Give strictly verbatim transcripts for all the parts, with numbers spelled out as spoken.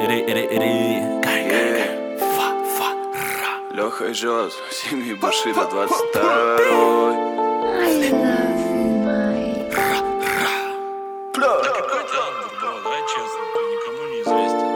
Леха и Жёз, семьи Башира двадцать второй. Какой ты андер, давай честно, ты никому не известен.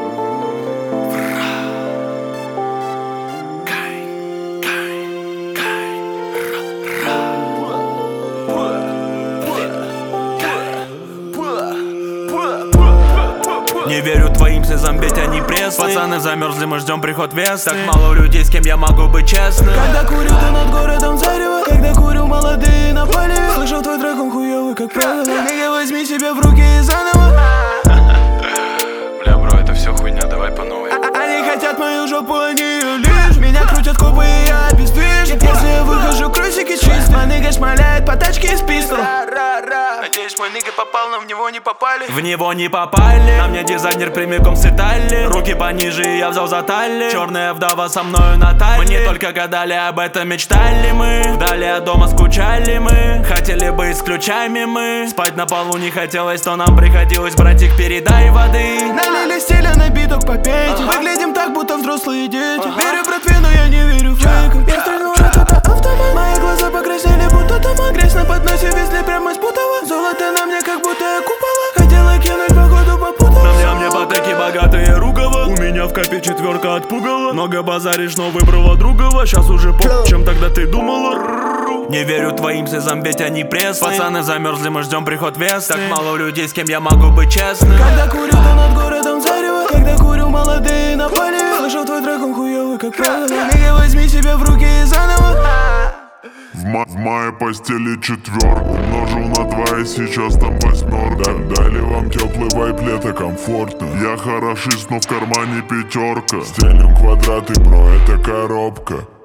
Не верю твоим слезам, ведь они пресные. Пацаны замерзли, мы ждем приход весны. Так мало людей, с кем я могу быть честным. Когда курю ты над городом зарево, когда курю молодые на поле. Слышал твой трек, он хуёвый, как правило. Нигга, возьми себя в руки и заново. Бля, бро, это все хуйня, давай по новой. Они хотят мою жопу, они ее лишь. Меня крутят копы, и я обездвижен. Если я выхожу, кросики чистые. Мой нигга шмаляет по тачке из пистола. Надеюсь, мой нигга попал, но в него не попали. В него не попали. На мне дизайнер прямиком с Италии. Руки пониже, я взял за талии. Черная вдова со мною на талии. Мы не только гадали, об этом мечтали мы. Вдали от дома скучали мы. Хотели быть с ключами мы. Спать на полу не хотелось, то нам приходилось. Братик, передай воды. Налили стиля на биток, попейте. Выглядим так, будто взрослые дети. Верю братве, но я не верю в фейков. Я стрельну, это автомат. Мои глаза покраснели, будто томат. Грязь на подносе везли прямо из Путова. Золото на мне, как будто я купола. Хотела кинуть, походу попутала. На мне, а мне потеки богатые Ругова. У меня в копе четверка отпугала. Много базаришь, но выбрала другого. Сейчас уже по, чем тогда ты думала. Не верю твоим слезам, ведь они пресные. Пацаны замерзли, мы ждем приход весны. Так мало людей, с кем я могу быть честным. Когда курю ты над городом зарево, когда курю молодые на поле. Слышал твой трек, он хуёвый, как правило. Нигга, возьми себя в руки и заново. В, ма в моей постели четверку умножил на два, и сейчас там восьмерка. Дали вам теплый вайп, лето комфортно. Я хорошист, но в кармане пятерка. Стелим квадраты, бро, это коробка.